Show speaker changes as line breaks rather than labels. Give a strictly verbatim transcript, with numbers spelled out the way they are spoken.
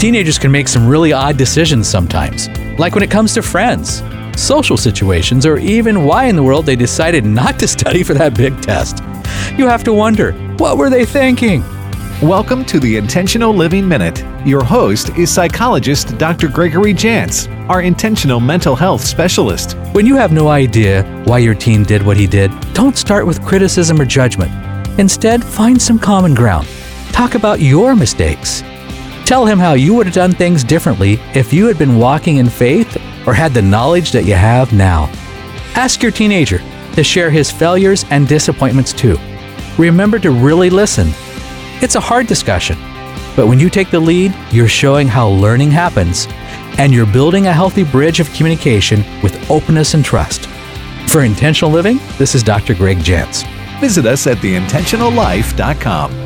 Teenagers can make some really odd decisions sometimes, like when it comes to friends, social situations, or even why in the world they decided not to study for that big test. You have to wonder, what were they thinking?
Welcome to the Intentional Living Minute. Your host is psychologist Doctor Gregory Jantz, our intentional mental health specialist.
When you have no idea why your teen did what he did, don't start with criticism or judgment. Instead, find some common ground. Talk about your mistakes. Tell him how you would have done things differently if you had been walking in faith or had the knowledge that you have now. Ask your teenager to share his failures and disappointments too. Remember to really listen. It's a hard discussion, but when you take the lead, you're showing how learning happens, and you're building a healthy bridge of communication with openness and trust. For Intentional Living, this is Doctor Greg Jantz.
Visit us at the intentional life dot com.